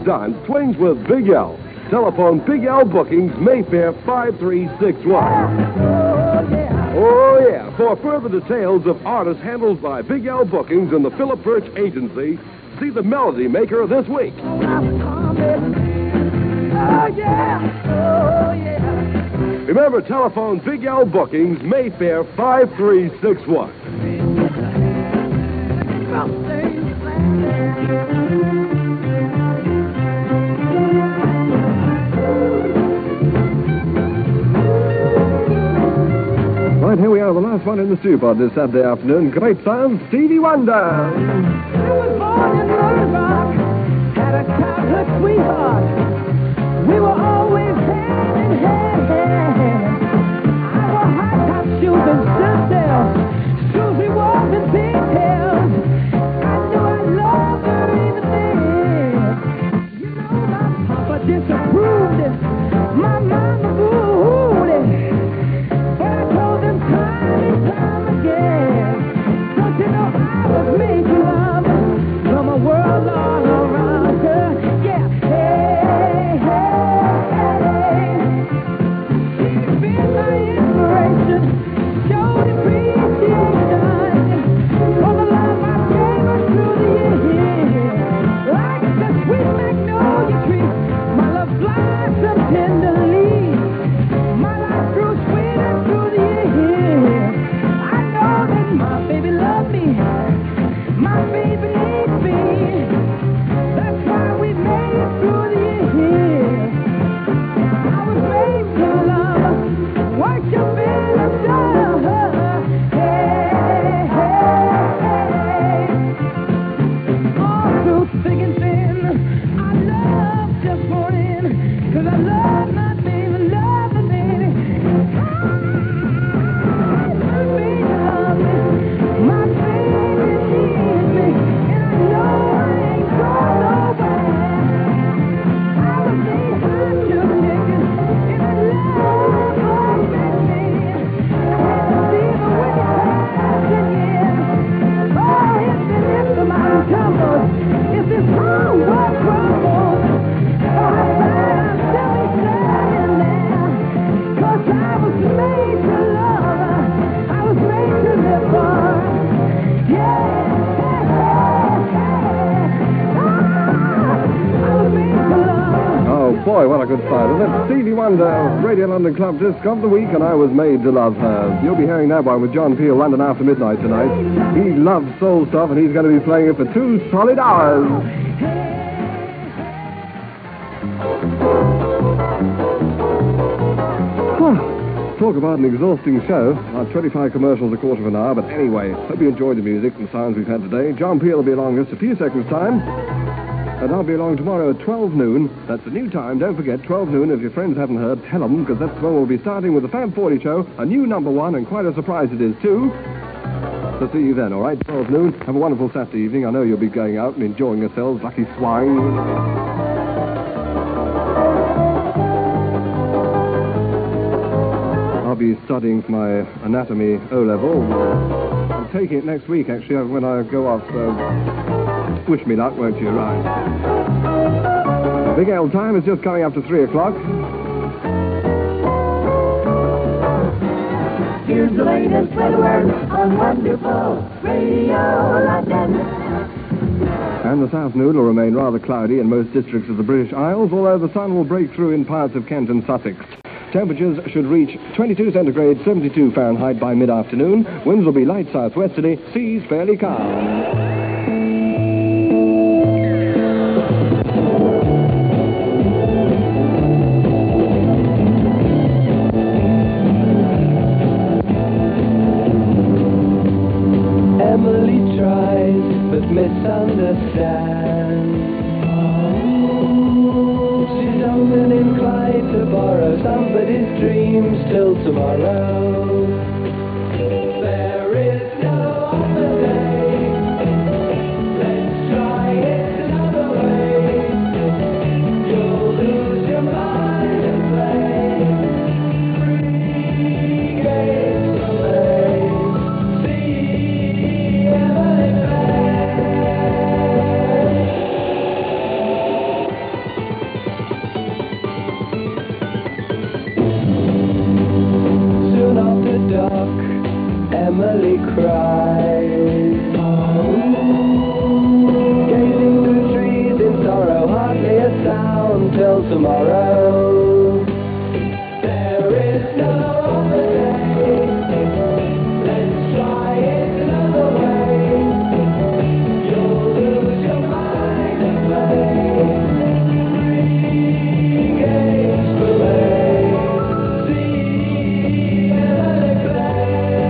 On Swings with Big L. Telephone Big L Bookings, Mayfair 5361. Oh, yeah. For further details of artists handled by Big L Bookings and the Philip Birch Agency, see the Melody Maker this week. Oh, yeah. Oh, yeah. Remember, telephone Big L Bookings, Mayfair 5361. Right, here we are, the last one in the stew pod this Saturday afternoon. Great sound, Stevie Wonder. I was born in Little Rock, had a childhood sweetheart. We were always hand in hand. I wore high-top shoes and silk shoes we wore with pigtails. I knew I loved her even then. You know my papa disapproved it, my mama booed it. But I told them time and time again, don't you know I was made to love from a world all around her. Yeah, hey, hey, she's been my inspiration, showed appreciation for the love I gave her through the years. Like the sweet magnolia tree, my love blossomed tenderly. My life grew sweeter through the years. I know that my baby loved me, my baby needs me. That's why we made it through the years. I was made to love what you feel and love. Hey, hey, all through thick and thin, I love just won't end, 'cause I love my baby, love my baby. My baby loves me, my baby needs me, and I know I ain't going nowhere. I was made hot chicken, and I love my baby. I had to leave her when it passed again. Oh, if the mountain tumbles, if this whole world crumbles, oh, I still be standing there. 'Cause I was made to love, I was made to live for. Yeah, I was made to love. Oh, boy, what a good start. And that's Stevie Wonder, Radio London Club Disc of the Week, and I Was Made to Love Her. You'll be hearing that one with John Peel, London After Midnight tonight. He loves soul stuff, and he's going to be playing it for 2 solid hours. Talk about an exhausting show. 25 commercials, a quarter of an hour, but anyway, hope you enjoyed the music and sounds we've had today. John Peel will be along in just a few seconds' time. And I'll be along tomorrow at 12 noon. That's the new time. Don't forget, 12 noon. If your friends haven't heard, tell them, because that's when we'll be starting with the Fab 40 show, a new #1, and quite a surprise it is, too. So see you then, all right? 12 noon. Have a wonderful Saturday evening. I know you'll be going out and enjoying yourselves, lucky swine. I'll be studying for my anatomy O-level. I'm taking it next week, actually, when I go off, so wish me luck, won't you? Right. Big L time is just coming up to 3 o'clock. Here's the latest weather word on Wonderful Radio London. And this afternoon will remain rather cloudy in most districts of the British Isles, although the sun will break through in parts of Kent and Sussex. Temperatures should reach 22 centigrade, 72 Fahrenheit by mid-afternoon. Winds will be light southwesterly, seas fairly calm. Emily tries but misunderstands. She's often inclined to borrow somebody's dreams till tomorrow. There is no other day until tomorrow. There is no other day. Let's try it another way. You'll lose your mind and play. Three games to play. See Emily play.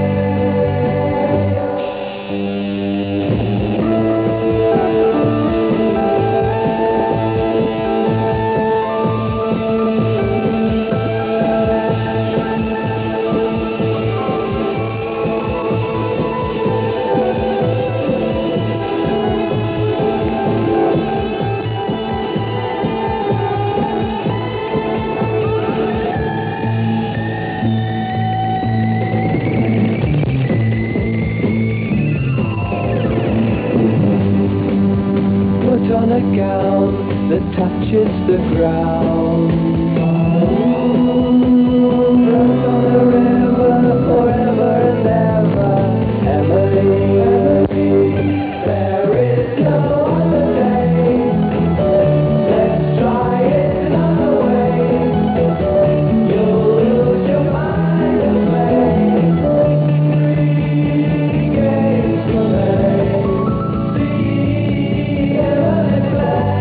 Put on a gown that touches the ground. Run on a river forever and ever, Emily. There is no other day. Let's try it another way. You'll lose your mind and play. Three games to play. See Emily play.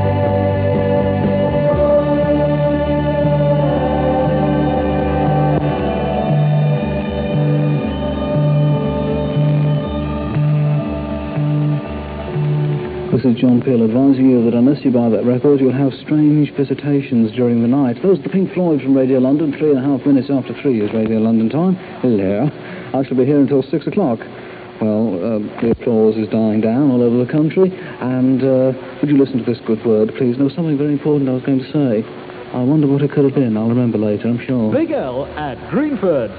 This is John Peel advising you that unless you buy that record, you'll have strange visitations during the night. Those are the Pink Floyd from Radio London. 3.5 minutes after 3 is Radio London time. Hello. I shall be here until 6 o'clock. Well, the applause is dying down all over the country. And would you listen to this good word, please? There was something very important I was going to say. I wonder what it could have been. I'll remember later, I'm sure. Big L at Greenford.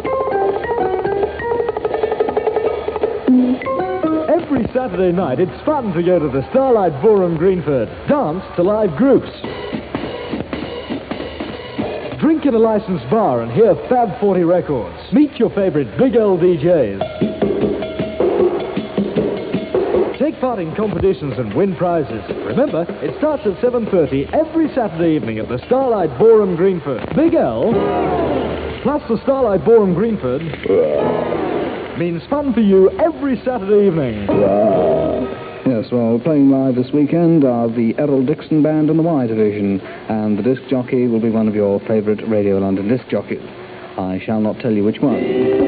Every Saturday night, it's fun to go to the Starlight Ballroom Greenford. Dance to live groups. Drink in a licensed bar and hear Fab 40 records. Meet your favorite Big L DJs. Take part in competitions and win prizes. Remember, it starts at 7:30 every Saturday evening at the Starlight Ballroom Greenford. Big L plus the Starlight Ballroom Greenford means fun for you every Saturday evening. Yes, well, playing live this weekend are the Errol Dixon Band and the Y Division, and the disc jockey will be one of your favourite Radio London disc jockeys. I shall not tell you which one,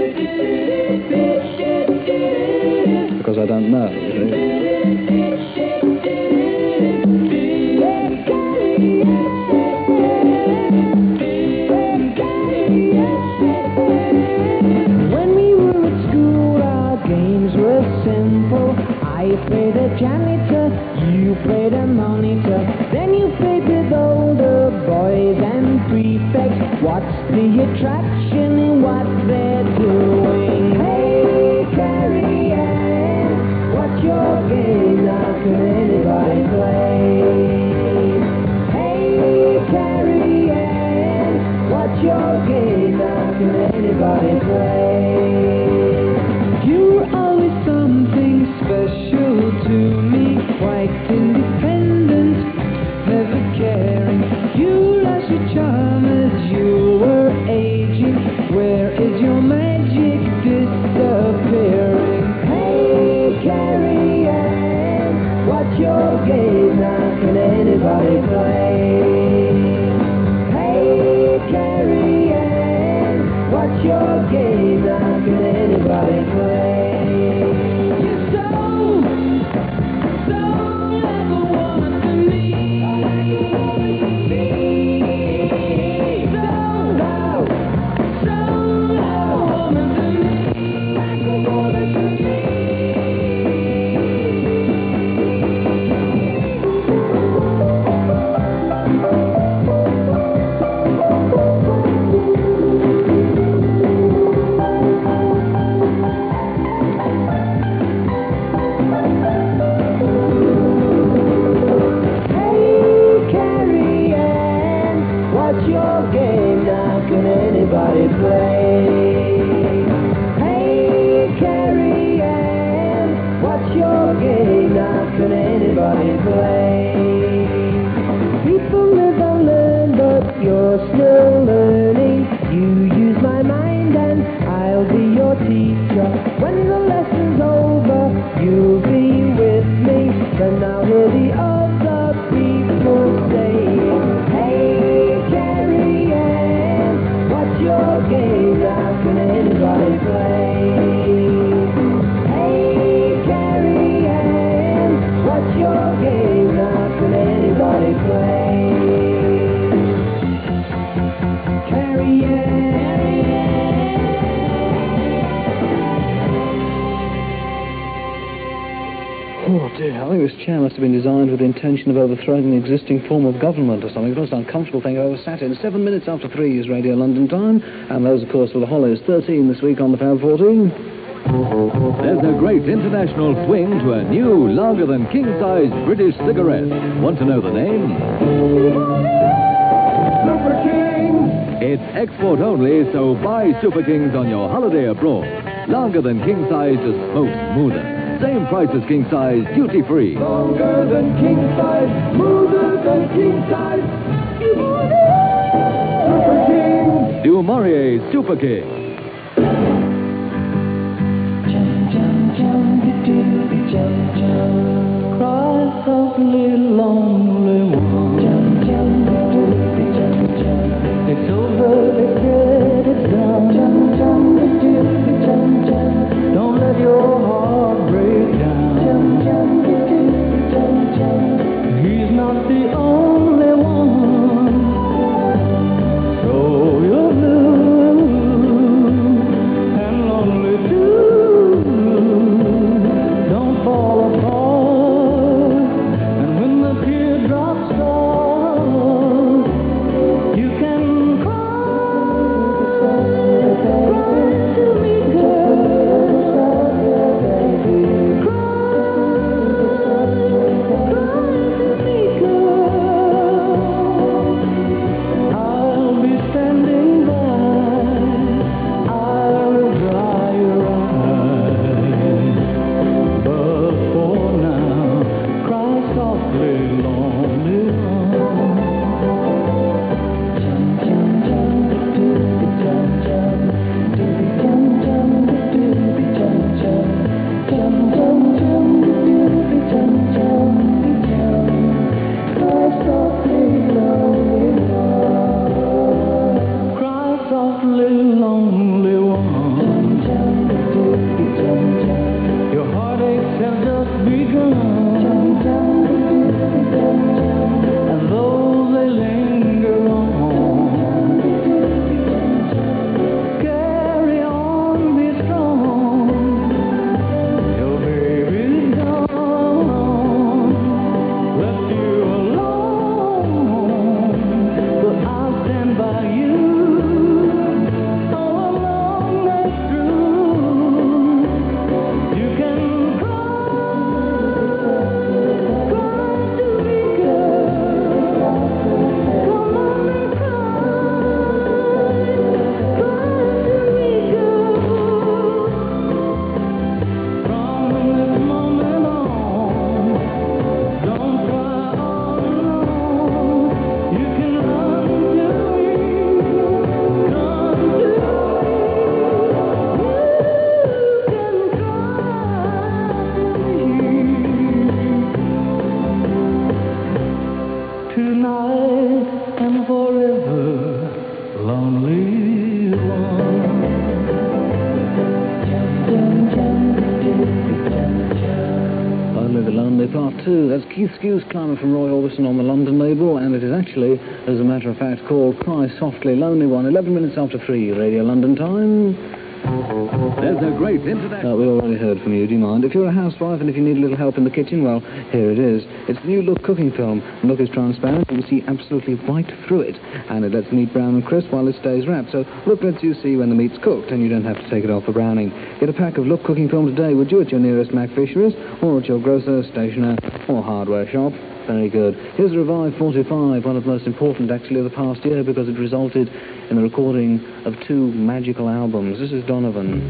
because I don't know. You see. When we were at school, our games were simple. I played a janitor, you played a monitor. Then you played with older boys and prefects. What's the attraction in what they're doing? Hey, Carrie Ann, what's your game? Now can anybody play? Hey, Carrie Ann, what's your game? Now can anybody play? You're always something special to me, quite independent, never caring. You lost your charm as you were aging. Where is your magic disappearing? Hey, Carrie Ann, what's your game? Now can anybody play? Hey, Carrie Ann, what's your game? Now can anybody play? You're so like a woman to me. Can anybody play? People live and live. you're still learning. You use my mind and I'll be your teacher. When the lesson's over, you'll be with me. Then I'll hear the other people saying, hey, Carrie Ann, what's your game? How can anybody play? Hey, Carrie Ann, what's your game? How can anybody play? Carrie Ann. Oh dear, I think this chair must have been designed with the intention of overthrowing the existing form of government or something. The most uncomfortable thing I've ever sat in. 7 minutes after 3 is Radio London time, and those, of course, were the Hollies. 13 this week on the Fab 14. There's a great international swing to a new, larger than king-size British cigarette. Want to know the name? Super King! It's export only, so buy Super Kings on your holiday abroad. Larger than king-size to smoke smoother. Same price as king-size, duty-free. Longer than king size, smoother than king size. Super King! Du Maurier Super King. Cry softly, lonely one. It's over, it's dead, it's done. Don't let your heart break down. He's not the only one. So you're blue and lonely too. Don't fall apart. And when the teardrops start, you can cry to me, I'll be standing by. I'll dry your eyes. But for now, cry softly, lonely Cry softly, lonely one. Your heartaches have just begun, and though they linger on, carry on, be strong. Your baby's gone, left you alone, but I'll stand by you. All along that's true. You can cry to me, girl. Come on and cry to me, girl. From this moment on, don't cry all alone. You can run to me, come to me. You can cry tonight and forever, lonely one. Finally, The Lonely Part 2. That's Keith Skew's Climber from Roy Orbison on the London label, and it is actually, as a matter of fact, called Cry Softly, Lonely One. 11 minutes after 3, Radio London time. There's a great international... We already heard from you, do you mind? If you're a housewife and if you need a little help in the kitchen, well, here it is. It's the new Look cooking film. The Look is transparent. You can see absolutely right through it. And it lets the meat brown and crisp while it stays wrapped. So Look lets you see when the meat's cooked, and you don't have to take it off for browning. Get a pack of Look cooking film today, would you, at your nearest Mac Fisheries, or at your grocer, stationer, or hardware shop. Very good. Here's Revive 45, one of the most important, actually, of the past year, because it resulted in the recording of 2 magical albums. This is Donovan.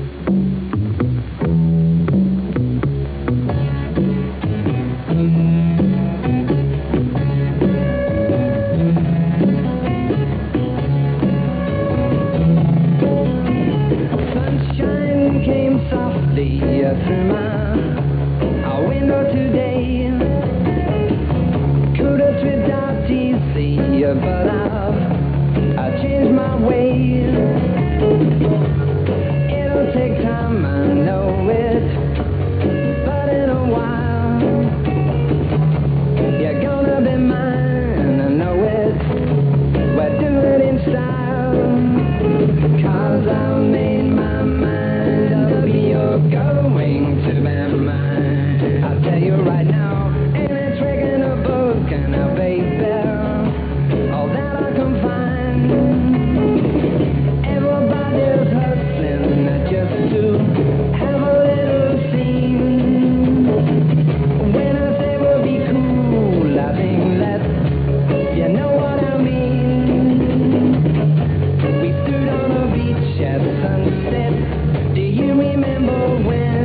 but I've changed my ways. It'll take time, I know it, but in a while you're gonna be mine, I know it. We're doing it in style, 'cause I've made my mind up. You're going to be mine. I'll tell you right now, ain't a trick in a book, and a baby, all that I can find. Everybody's hustling just to have a little scene. When I say we'll be cool, I think that you know what I mean. We stood on a beach at sunset. Do you remember when?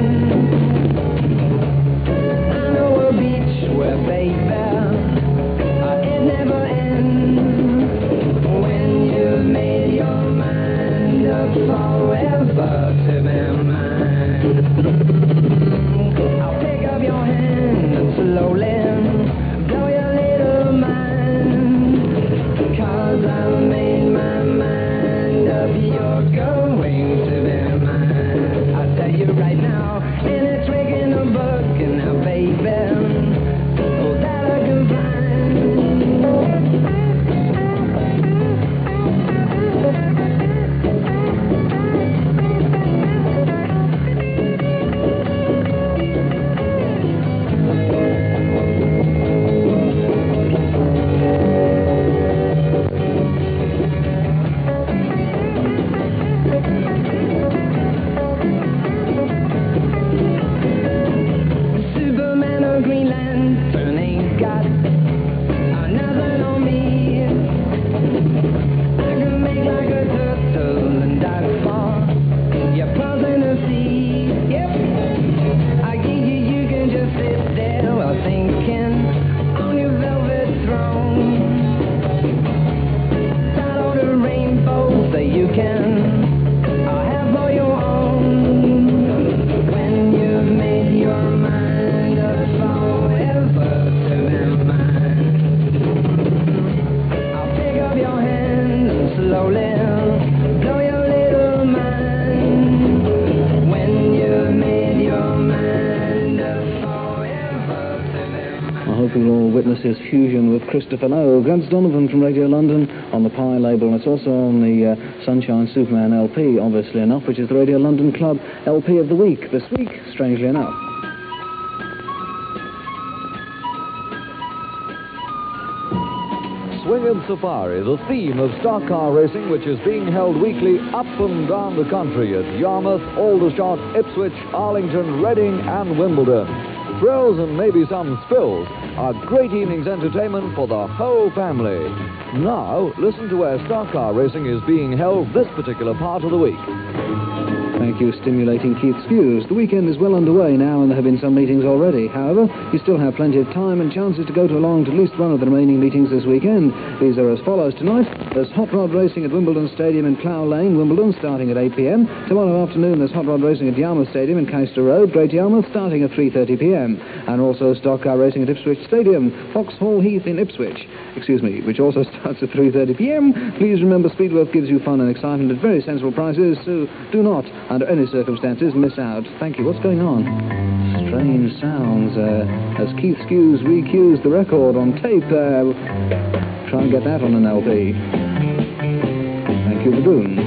I know a beach where, baby, it never ends. When you've made your mind up forever to be mine, I'll pick up your hand and slowly blow your little mind. 'Cause I've made my mind up. You're going to be mine. I'll tell you right now, ain't a trick in a book, and now, baby, all that I can find. Superman or Green Lantern ain't got nothing on me. I can make like a turtle and dive far. You're crossing the sea. Yep. I give you can just sit there while thinking on your velvet throne. Start on the rainbow so you can have for your own. When you've made your mind up forever to be mine, I'll pick up your hand and slowly blow your little mind. When you've made your mind up forever to be mine. I hope you'll all witness his fusion with Christopher Lowe. Grant Donovan from Radio London on the Pi label, and it's also on the Sunshine Superman LP, obviously enough, which is the Radio London Club LP of the week. This week, strangely enough. Swingin' Safari, the theme of stock car racing, which is being held weekly up and down the country at Yarmouth, Aldershot, Ipswich, Arlington, Reading and Wimbledon. Thrills and maybe some spills are great evening's entertainment for the whole family. Now, listen to where stock car racing is being held this particular part of the week. Thank you, stimulating Keith Skews. The weekend is well underway now, and there have been some meetings already. However, you still have plenty of time and chances to go along to at least one of the remaining meetings this weekend. These are as follows. Tonight, there's hot rod racing at Wimbledon Stadium in Clough Lane, Wimbledon, starting at 8 p.m. Tomorrow afternoon, there's hot rod racing at Yarmouth Stadium in Caister Road, Great Yarmouth, starting at 3:30 p.m. And also stock car racing at Ipswich Stadium, Foxhall Heath in Ipswich, which also starts at 3:30 p.m. Please remember, Speedworth gives you fun and excitement at very sensible prices, so do not, under any circumstances, miss out. Thank you. What's going on? Strange sounds as Keith Skews re-cues the record on tape. Try and get that on an LP. Thank you, Baboons.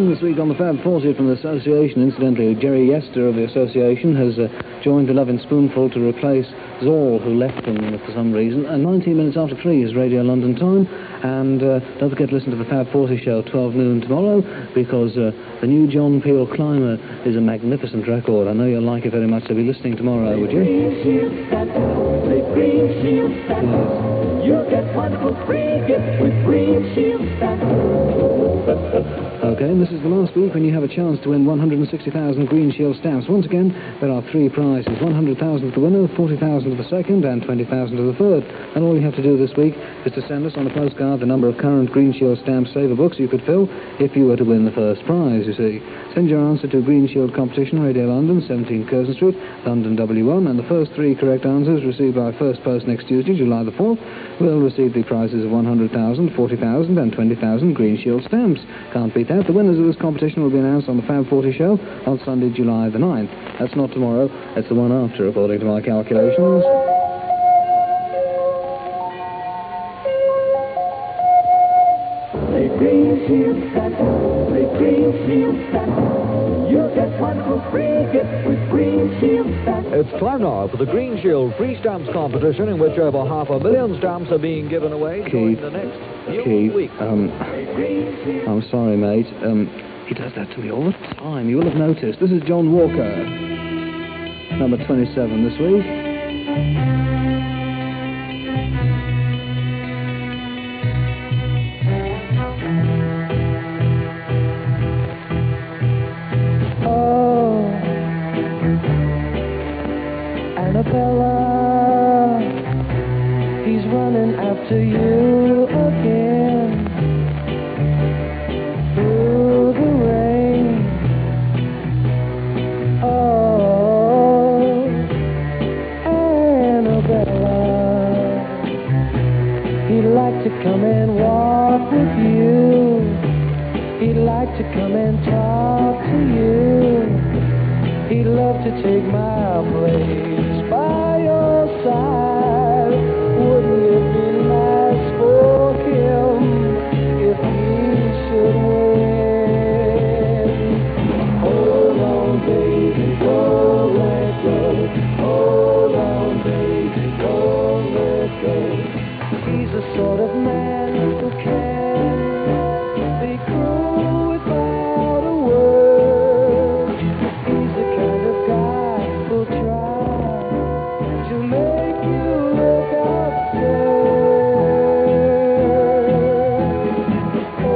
in this week on the Fab 40 from the Association. Incidentally, Jerry Yester of the Association has joined the Lovin' Spoonful to replace Zoll, who left them for some reason. And 19 minutes after 3 is Radio London time. And don't forget to listen to the Fab 40 show 12 noon tomorrow, because the new John Peel Climber is a magnificent record. I know you'll like it very much, so be listening tomorrow, would you? You get wonderful free gifts with Green Shield stamps. Okay, and this is the last week when you have a chance to win 160,000 Green Shield stamps. Once again, there are 3 prizes: 100,000 to the winner, 40,000 to the second, and 20,000 to the third. And all you have to do this week is to send us on a postcard the number of current Green Shield stamp saver books you could fill if you were to win the first prize, you see. Send your answer to Green Shield Competition, Radio London, 17 Curzon Street, London W1, and the first 3 correct answers received by first post next Tuesday, July the 4th, will receive the prizes of 100,000, 40,000, and 20,000 Green Shield stamps. Can't beat that. The winners of this competition will be announced on the Fab 40 show on Sunday, July the 9th. That's not tomorrow, that's the one after, according to my calculations. The Green Shield stamps, the Green Shield stamps. You get wonderful free gifts with Green Shield stamps. It's time now for the Green Shield Free Stamps competition, in which over 500,000 stamps are being given away during the next few weeks. I'm sorry, mate. He does that to me all the time. You will have noticed. This is John Walker, number 27 this week. Annabella, he's running after you again through the rain. Oh, Annabella, he'd like to come and walk with you. He'd like to come and talk to you. He'd love to take my place by your side. Wouldn't it be nice for him if he should win? Hold on, baby, don't let go. Hold on, baby, don't let go. He's the sort of man who can be cruel without a word. He's the kind of guy who'll try to make you look absurd. Oh,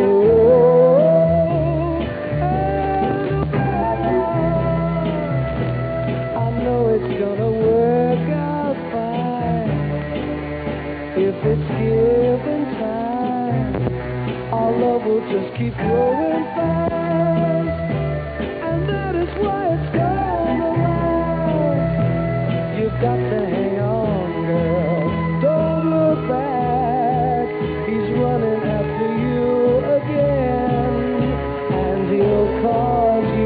I know it's gonna work out fine if it's given time. Our love will just keep growing fast, and that is why it's gonna last. You've got to hang on, girl. Don't look back. He's running after you again, and he'll cause you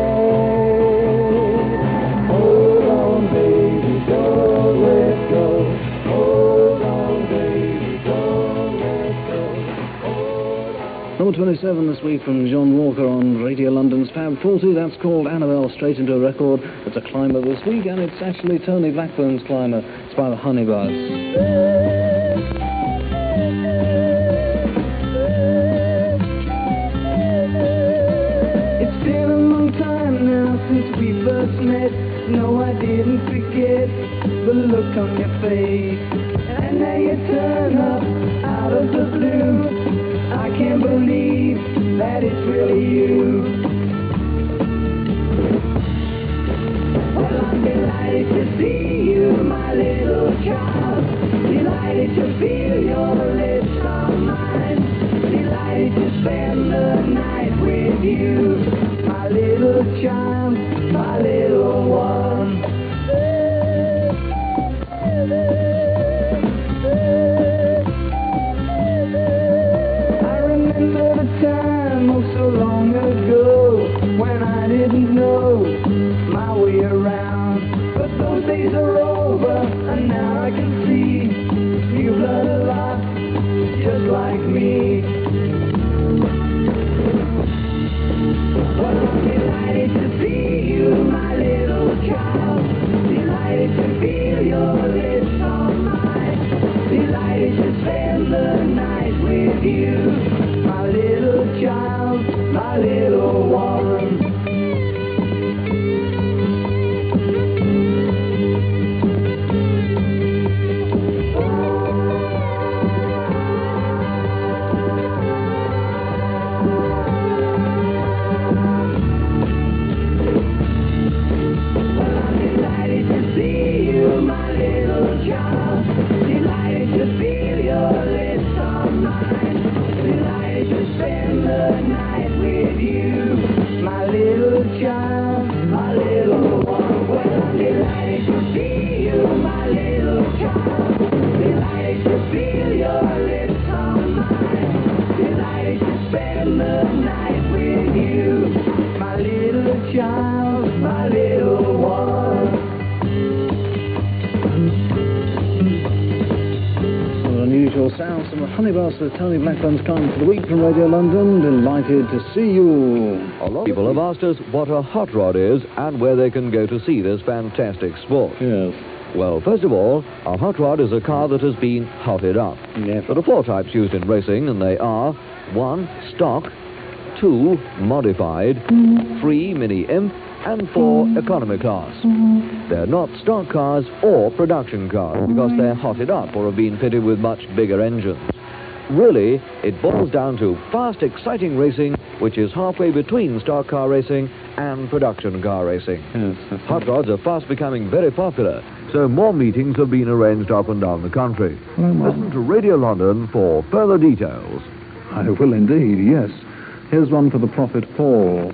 pain. Hold on, baby, don't let go. Hold on, baby, don't let go. Number 27 this week from John Walker on Radio London's Fab 40. That's called Annabelle, straight into a record. It's a climber this week, and it's actually Tony Blackburn's climber. It's by the Honey Bus. It's been a long time now since we first met. No, I didn't forget the look on your face. And now you turn up out of the blue. I can't believe that it's really you. Well, I'm delighted to see you, my little child. Delighted to feel your lips on mine. Delighted to spend the night with you, my little child, my little one. I remember the time, oh so long ago, my little one. Some unusual sounds from the Honey Bastard Tony Blackburn's time for the week from Radio London. Delighted to see you. A lot of people have asked us what a hot rod is and where they can go to see this fantastic sport. Yes. Well, first of all, a hot rod is a car that has been hotted up. Yes. There are 4 types used in racing, and they are 1. Stock, 2. Modified, 3. Mini Imp, and 4. Economy class. They're not stock cars or production cars because they're hotted up or have been fitted with much bigger engines. Really, it boils down to fast, exciting racing, which is halfway between stock car racing and production car racing. Yes. Hot rods are fast becoming very popular, so more meetings have been arranged up and down the country. Listen to Radio London for further details. I will indeed, yes. Here's one for the Prophet Paul.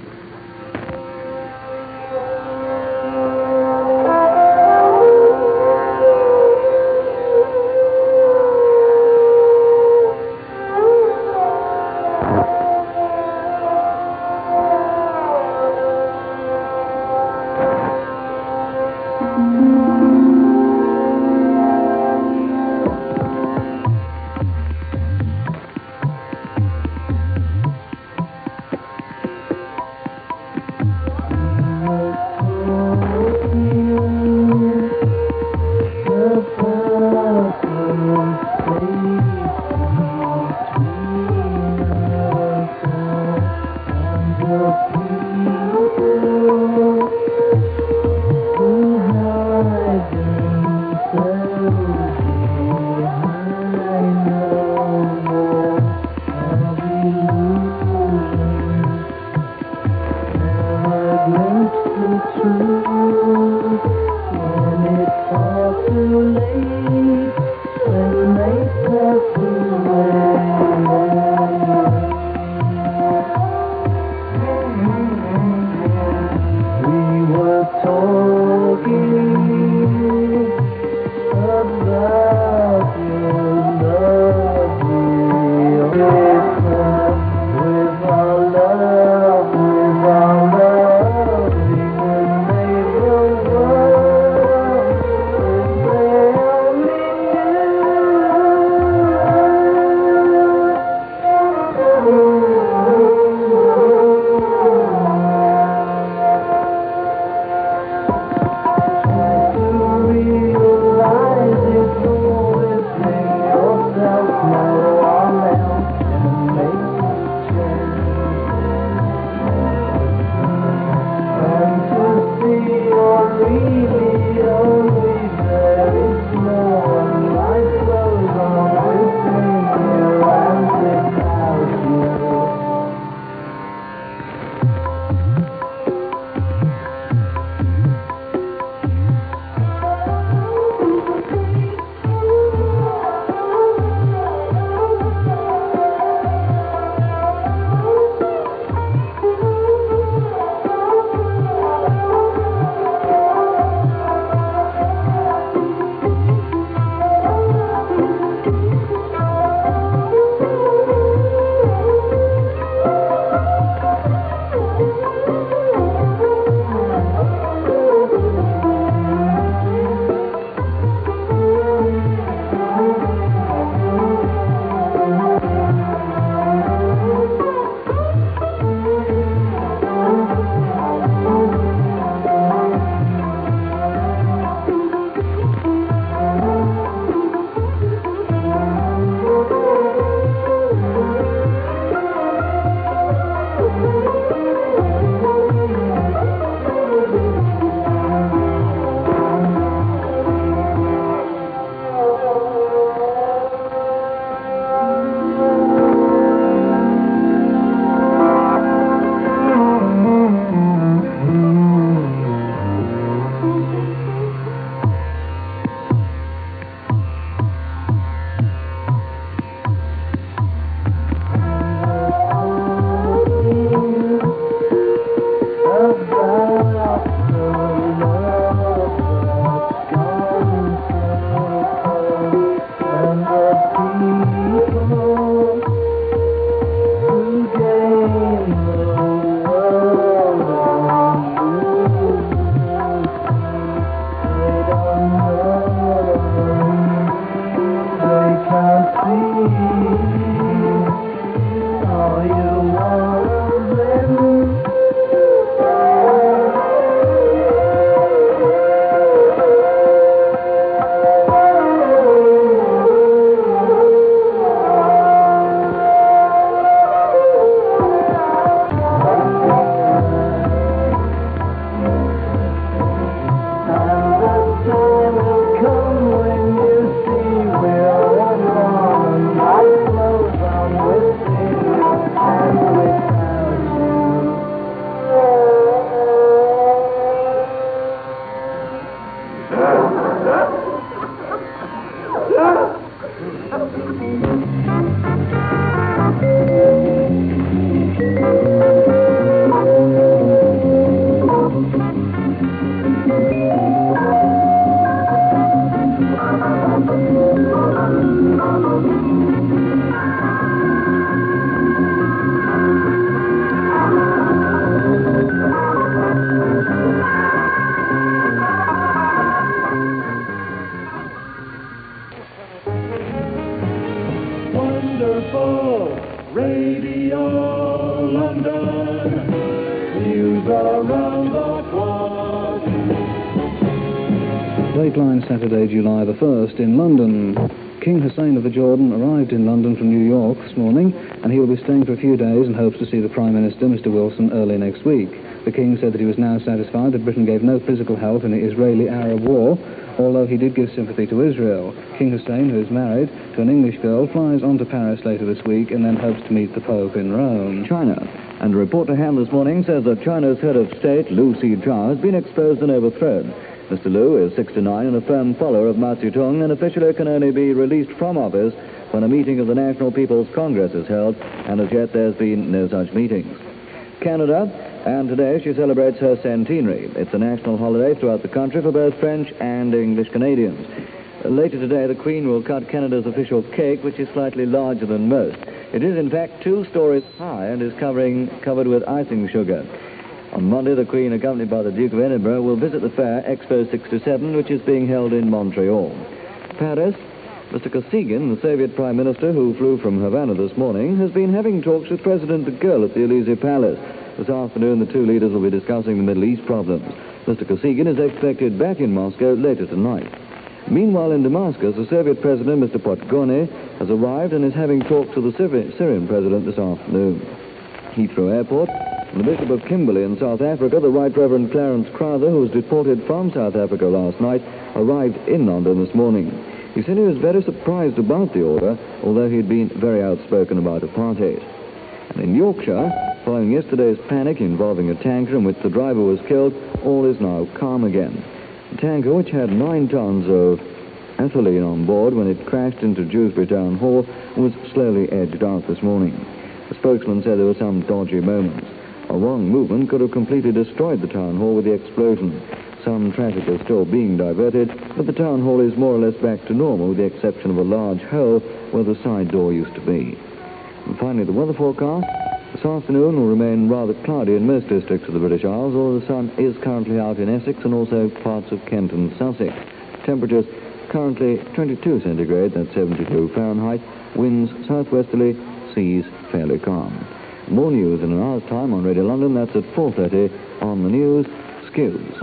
Dateline Saturday, July the 1st in London. King Hussein of the Jordan arrived in London from New York this morning, and he will be staying for a few days and hopes to see the Prime Minister, Mr. Wilson, early next week. The King said that he was now satisfied that Britain gave no physical help in the Israeli-Arab war, although he did give sympathy to Israel. King Hussein, who is married to an English girl, flies on to Paris later this week and then hopes to meet the Pope in Rome. China. And a report to hand this morning says that China's head of state, Liu Xijia, has been exposed and overthrown. Mr. Liu is 69 and a firm follower of Mao Zedong, and officially can only be released from office when a meeting of the National People's Congress is held, and as yet there's been no such meetings. Canada, and today she celebrates her centenary. It's a national holiday throughout the country for both French and English Canadians. Later today, the Queen will cut Canada's official cake, which is slightly larger than most. It is, in fact, 2 stories high and is covered with icing sugar. On Monday, the Queen, accompanied by the Duke of Edinburgh, will visit the fair Expo 67, which is being held in Montreal. Paris, Mr. Kosygin, the Soviet Prime Minister who flew from Havana this morning, has been having talks with President de Gaulle at the Élysée Palace. This afternoon, the two leaders will be discussing the Middle East problems. Mr. Kosygin is expected back in Moscow later tonight. Meanwhile, in Damascus, the Soviet President, Mr. Podgorny, has arrived and is having talks with the Syrian President this afternoon. Heathrow Airport, and the Bishop of Kimberley in South Africa, the Right Reverend Clarence Crowther, who was deported from South Africa last night, arrived in London this morning. He said he was very surprised about the order, although he'd been very outspoken about apartheid. And in Yorkshire, following yesterday's panic involving a tanker in which the driver was killed, all is now calm again. The tanker, which had 9 tons of ethylene on board when it crashed into Dewsbury Town Hall, was slowly edged out this morning. The spokesman said there were some dodgy moments. A wrong movement could have completely destroyed the town hall with the explosion. Some traffic is still being diverted, but the town hall is more or less back to normal, with the exception of a large hole where the side door used to be. And finally, the weather forecast. This afternoon will remain rather cloudy in most districts of the British Isles, although the sun is currently out in Essex and also parts of Kent and Sussex. Temperatures currently 22 centigrade, that's 72 Fahrenheit. Winds southwesterly, seas fairly calm. More news in an hour's time on Radio London. That's at 4:30 on the news. Skills.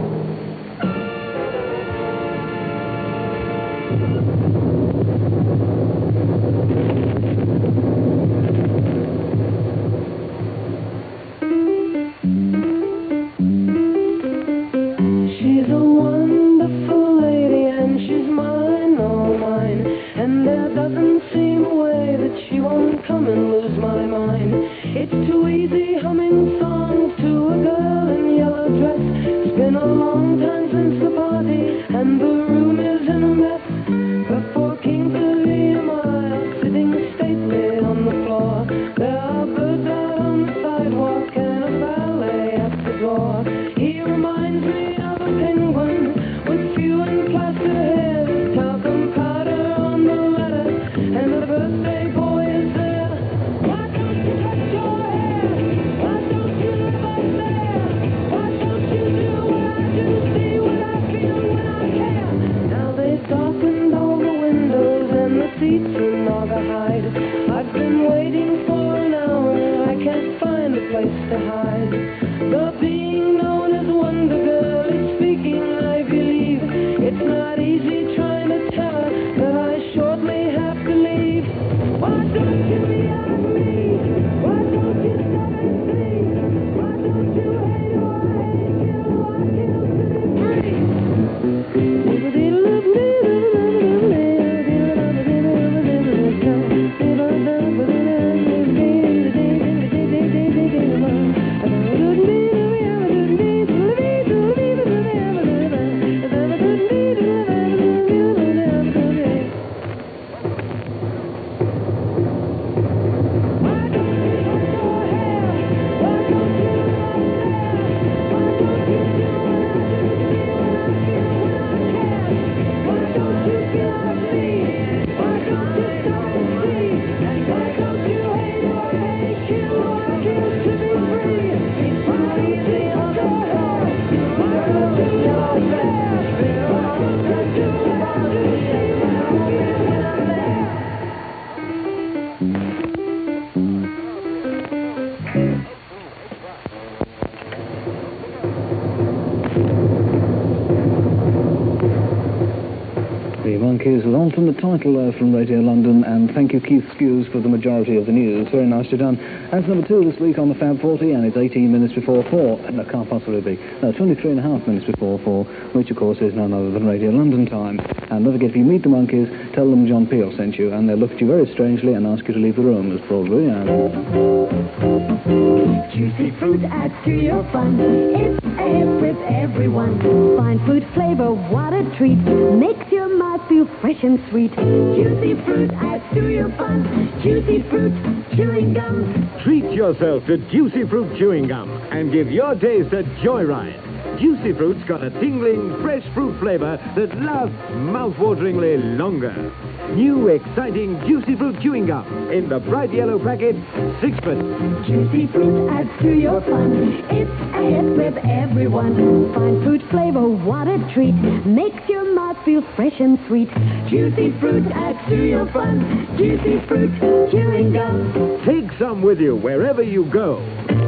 She's a wonderful lady and she's mine, all mine. And there doesn't seem a way that she won't come and lose my mind. It's too easy humming songs to a girl in yellow dress. It's been a long time since the party and the room is in a mess. Before King William Isle, sitting stately on the floor. There are birds out on the sidewalk and a ballet at the door. He reminds me of a penguin with few and plaster hair, talcum powder on the letter, and the birthday boy is there. Why don't you cut your hair? Why don't you live up there? Why don't you do what I do, see what I feel when I care? Monkeys with alternate title from Radio London, and thank you, Keith Skews, for the majority of the news. Very nicely done. That's number 2 this week on the Fab 40, and it's 18 minutes before 4. No, can't possibly be. No, 23 and a half minutes before 4, which, of course, is none other than Radio London time. And don't forget, if you meet the Monkeys, tell them John Peel sent you, and they'll look at you very strangely and ask you to leave the room, as probably. Juicy fruit adds to your fun. It's aired with everyone. Fine fruit flavor, what a treat. Makes your mouth feel fresh and sweet. Juicy fruit adds to your fun. Juicy fruit chewing gum. Treat yourself to Juicy Fruit Chewing Gum and give your taste a joyride. Juicy Fruit's got a tingling, fresh fruit flavor that lasts mouth-wateringly longer. New, exciting Juicy Fruit Chewing Gum in the bright yellow packet, 6p. Juicy fruit adds to your fun. It's a hit with everyone. Fine fruit flavor, what a treat. Makes your mouth feel fresh and sweet. Juicy fruit adds to your fun. Juicy fruit chewing gum. Take some with you wherever you go.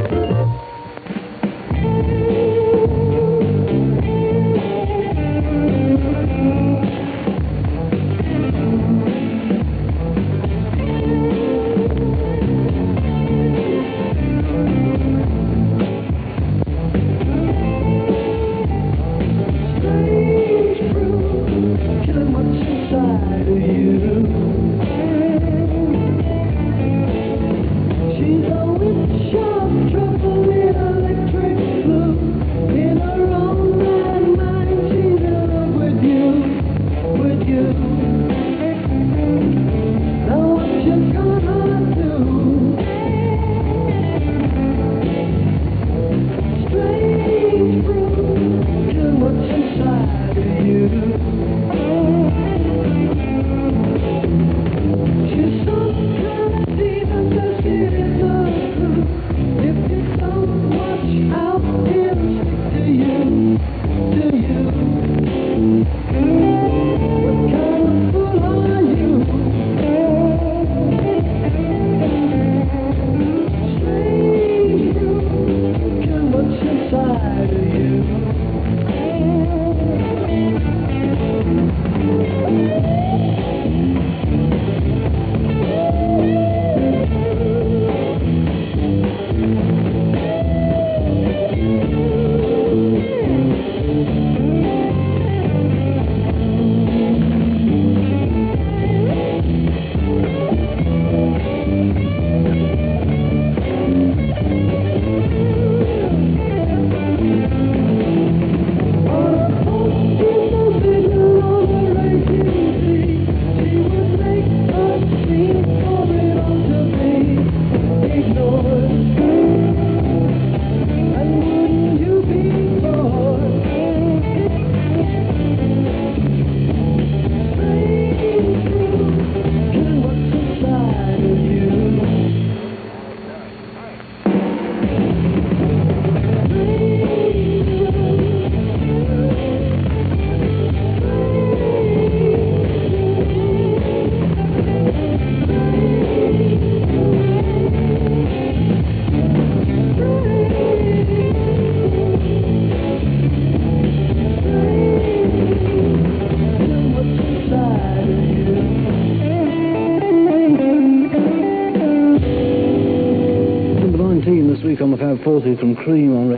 On the Fab 40 from Cream on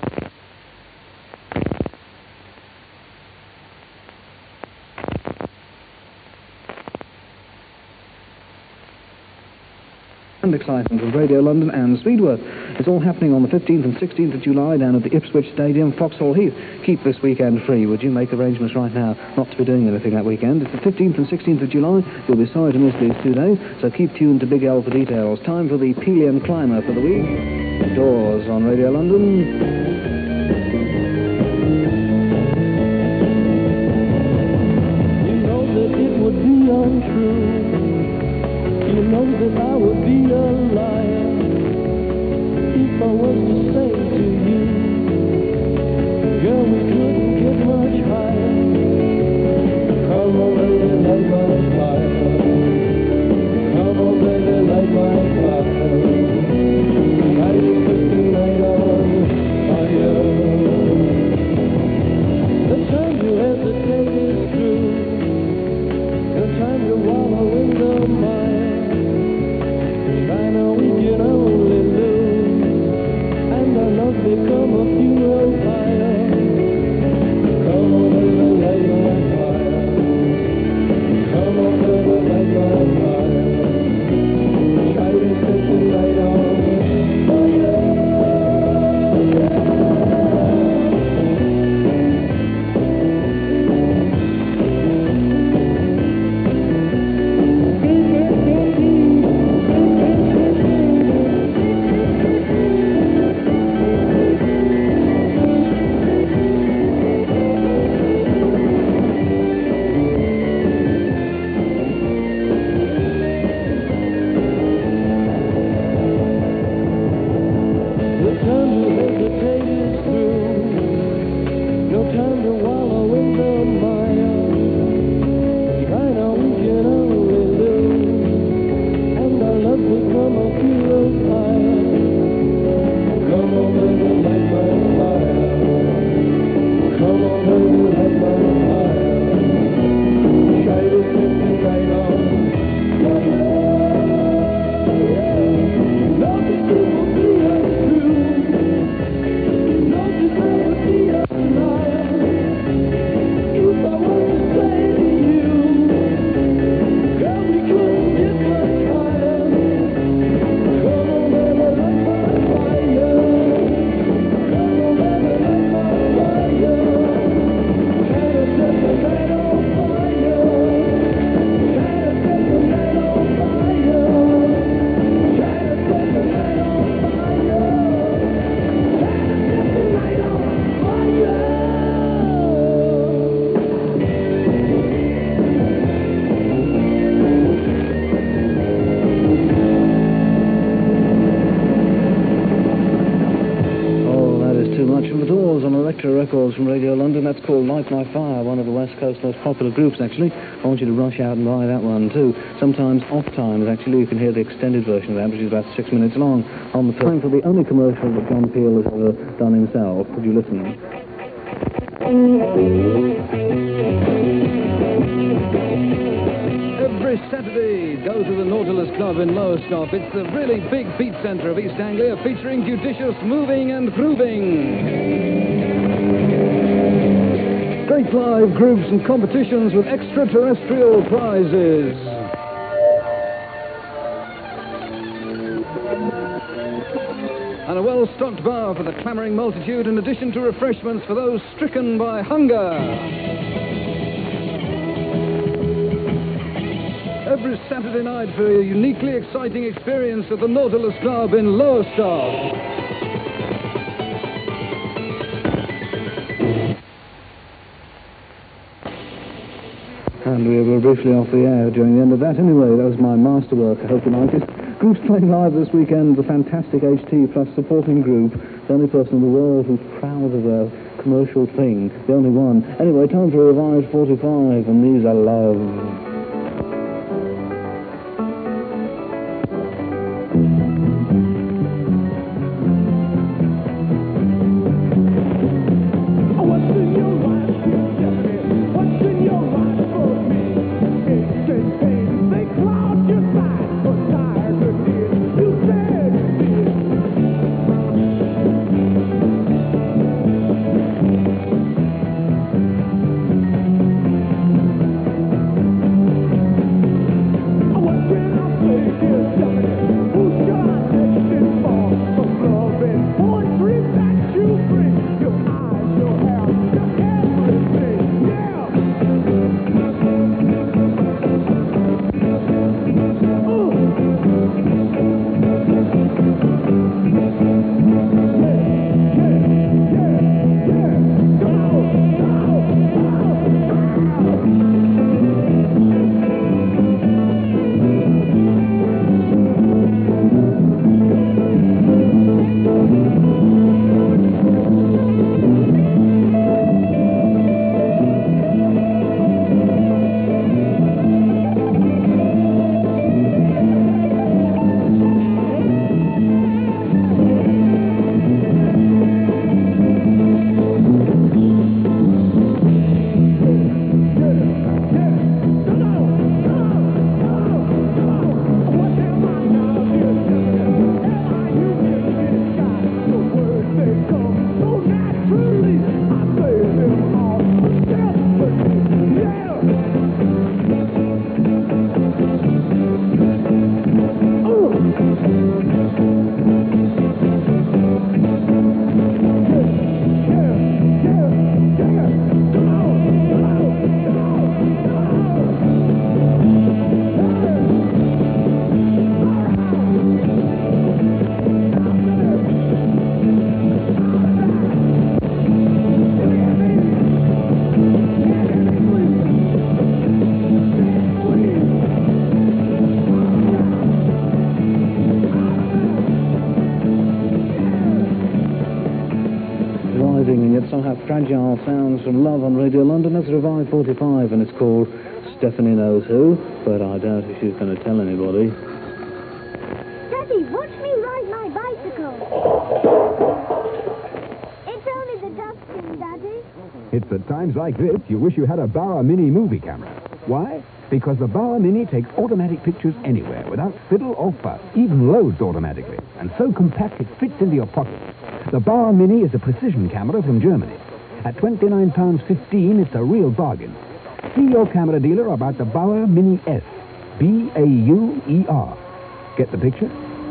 and excitement from Radio London and Speedworth. It's all happening on the 15th and 16th of July down at the Ipswich Stadium, Foxhall Heath. Keep this weekend free. Would you make arrangements right now not to be doing anything that weekend? It's the 15th and 16th of July. You'll be sorry to miss these 2 days, so keep tuned to Big L for details. Time for the Pelion Climber for the week. Doors on Radio London. You know that it would be untrue. You know that I would be a liar if I was to say to you, girl, we couldn't get much higher. Come on, baby, light my fire. Come on, baby, light my fire. I just put the night on fire. The time you hesitate is true. from Radio London. That's called Light My Fire, one of the West Coast's most popular groups, actually. I want you to rush out and buy that one, too. Sometimes off times, actually, you can hear the extended version of that, which is about 6 minutes long, on the time for the only commercial that John Peel has ever done himself. Could you listen? Every Saturday, go to the Nautilus Club in Lowestoft. It's the really big beat centre of East Anglia, featuring judicious moving and grooving. Great live groups and competitions with extraterrestrial prizes. And a well-stocked bar for the clamouring multitude, in addition to refreshments for those stricken by hunger. Every Saturday night for a uniquely exciting experience at the Nautilus Club in Lowestoft. And we were briefly off the air during the end of that. Anyway, that was my masterwork. I hope you liked it. Groups playing live this weekend, the fantastic HT plus supporting group, the only person in the world who's proud of their commercial thing, the only one. Anyway, time for a revised 45, and these are Love. Somehow fragile sounds from Love on Radio London. That's Revive 45, and it's called Stephanie Knows Who, but I doubt if she's going to tell anybody. Daddy, watch me ride my bicycle. It's only the dustbin, Daddy. It's at times like this you wish you had a Bauer Mini movie camera. Why? Because the Bauer Mini takes automatic pictures anywhere without fiddle or fuss, even loads automatically, and so compact it fits into your pocket. The Bauer Mini is a precision camera from Germany. At £29.15, it's a real bargain. See your camera dealer about the Bauer Mini S. B-A-U-E-R. Get the picture?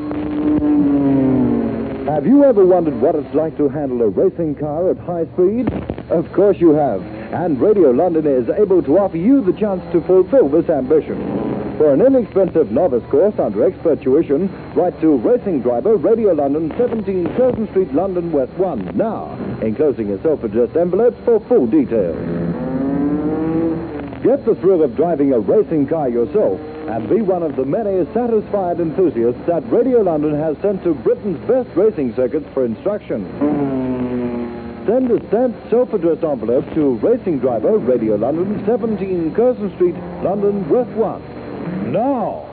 Have you ever wondered what it's like to handle a racing car at high speed? Of course you have. And Radio London is able to offer you the chance to fulfill this ambition. For an inexpensive novice course under expert tuition, write to Racing Driver, Radio London, 17 Curzon Street, London, West 1. Now, enclosing a self-addressed envelope for full details. Get the thrill of driving a racing car yourself and be one of the many satisfied enthusiasts that Radio London has sent to Britain's best racing circuits for instruction. Send a stamped self-addressed envelope to Racing Driver, Radio London, 17 Curzon Street, London, Worth 1. Now!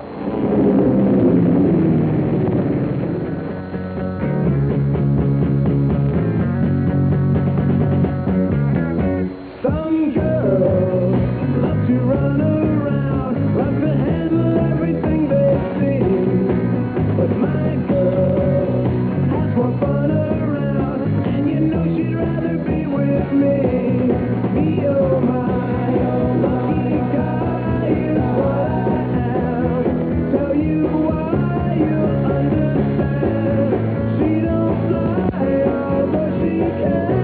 Some girls love to run around, love to handle everything they see. But my girl has more fun around, and you know she'd rather be with me. Me, oh my, lucky guy is what I am. Tell you why, you'll understand. She don't fly, although she can.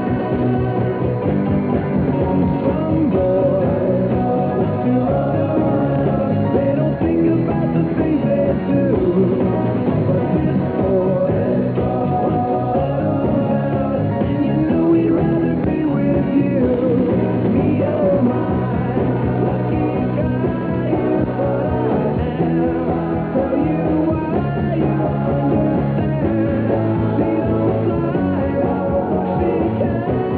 Some boys love to run around. They don't think about the things they do. But this boy and you know he'd rather be with you. Me, oh my, lucky guy is what I am. Tell you why, you understand. She don't fly, although she can.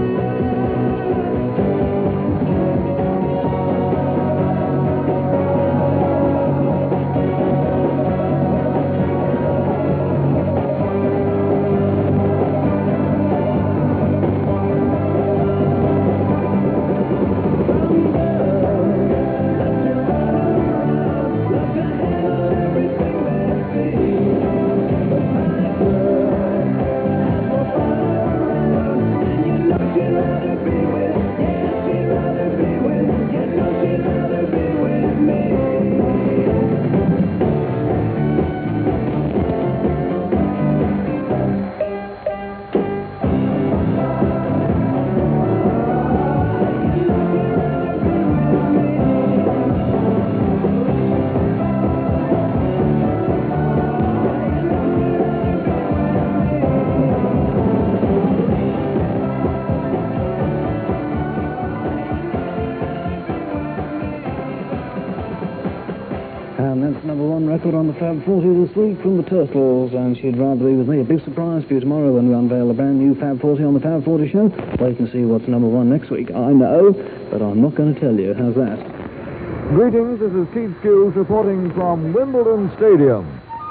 And that's number one record on the Fab 40 this week from the Turtles, and she'd rather be with me. A big surprise for you tomorrow when we unveil the brand new Fab 40 on the Fab 40 show. Wait and see what's number one next week. I know, but I'm not going to tell you. How's that? Greetings, this is Keith Skills reporting from Wimbledon Stadium.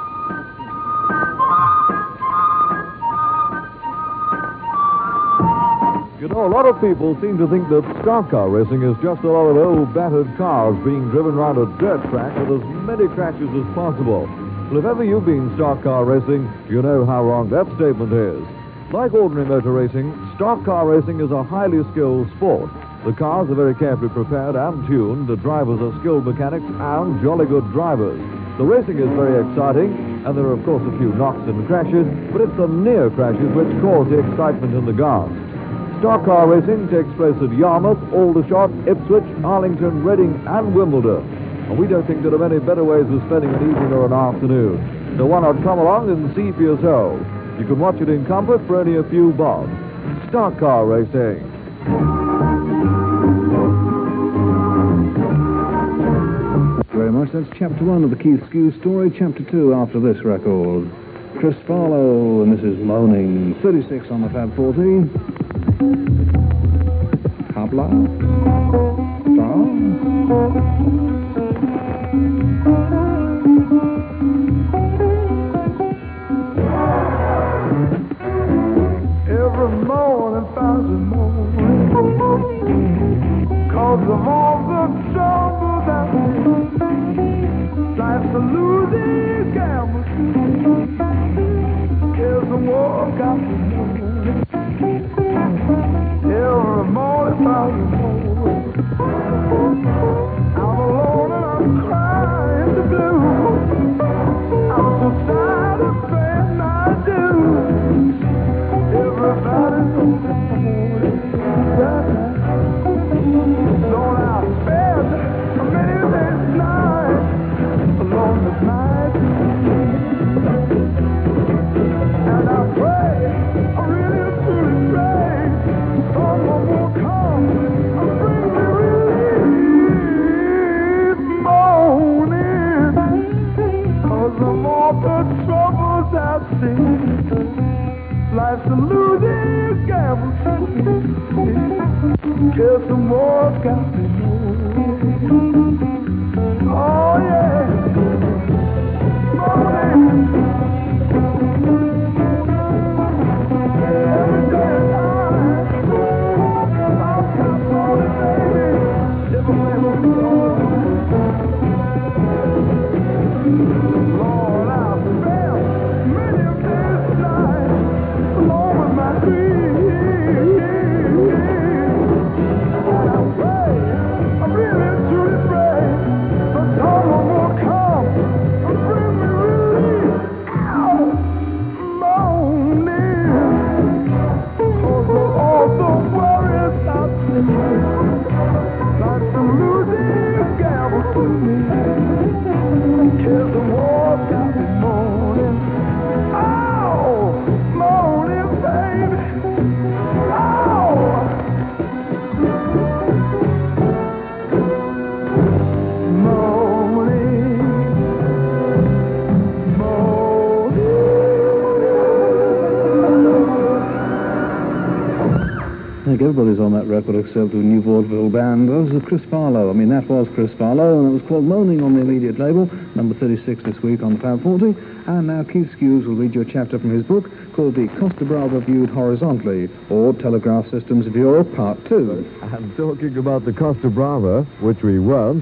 You know, a lot of people seem to think that stock car racing is just a lot of old battered cars being driven around a dirt track with as many crashes as possible. Well, if ever you've been stock car racing, you know how wrong that statement is. Like ordinary motor racing, stock car racing is a highly skilled sport. The cars are very carefully prepared and tuned, the drivers are skilled mechanics and jolly good drivers. The racing is very exciting, and there are of course a few knocks and crashes, but it's the near crashes which cause the excitement in the guards. Stock car racing takes place at Yarmouth, Aldershot, Ipswich, Arlington, Reading and Wimbledon. And we don't think there are many better ways of spending an evening or an afternoon. So why not come along and see for yourself? You can watch it in comfort for only a few bob. Stock car racing. Thank you very much. That's chapter one of the Keith Skew story. Chapter two after this record. Chris Farlow and this is Moaning. 36 on the Fab 40. Habla. Every morning finds a morning, cause of all the trouble that life's a losing gamble. There's a war got to know. Every morning finds a morning, I'm alone and I'm crying the blues. I'm so tired of saying I do. Everybody knows it's morning. Lord, I've spent many days nights alone at night. And I pray, I really truly pray, someone will come the war got me moving. Oh, yeah. Everybody's on that record except the New Vaudeville Band. That was Chris Farlowe. I mean, that was Chris Farlowe, and it was called Moaning on the Immediate label, number 36 this week on the Fab 40. And now Keith Skews will read you a chapter from his book called The Costa Brava Viewed Horizontally, or Telegraph Systems of Europe, Part 2. And talking about the Costa Brava, which we weren't,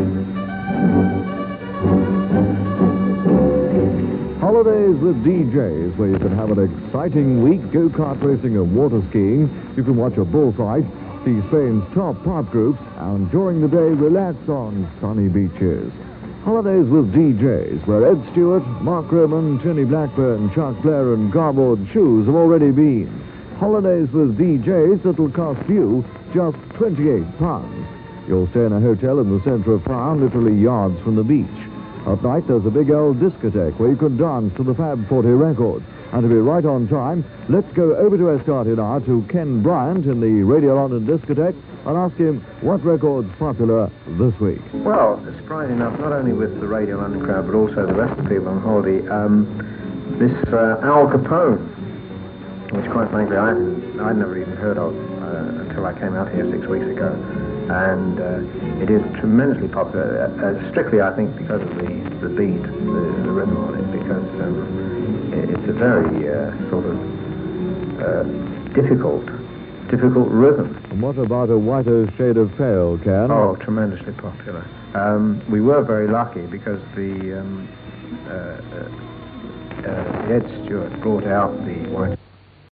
Holidays with DJs, where you can have an exciting week, go-kart racing and water skiing. You can watch a bullfight, see Spain's top pop groups, and during the day, relax on sunny beaches. Holidays with DJs, where Ed Stewart, Mark Roman, Tony Blackburn, Chuck Blair, and Garboard Shoes have already been. Holidays with DJs that'll cost you just £28. You'll stay in a hotel in the centre of town, literally yards from the beach. At night, there's a big old discotheque where you can dance to the Fab 40 records. And to be right on time, let's go over to Escartin now to Ken Bryant in the Radio London discotheque and ask him what record's popular this week. Well, surprisingly enough, not only with the Radio London crowd, but also the rest of the people on holiday, this Al Capone, which quite frankly I'd never even heard of until I came out here 6 weeks ago. And it is tremendously popular, strictly, I think, because of the beat, the rhythm on it, because it's a very sort of difficult rhythm. And what about A Whiter Shade of Pale, Ken? Oh, tremendously popular. We were very lucky because the Ed Stewart brought out the White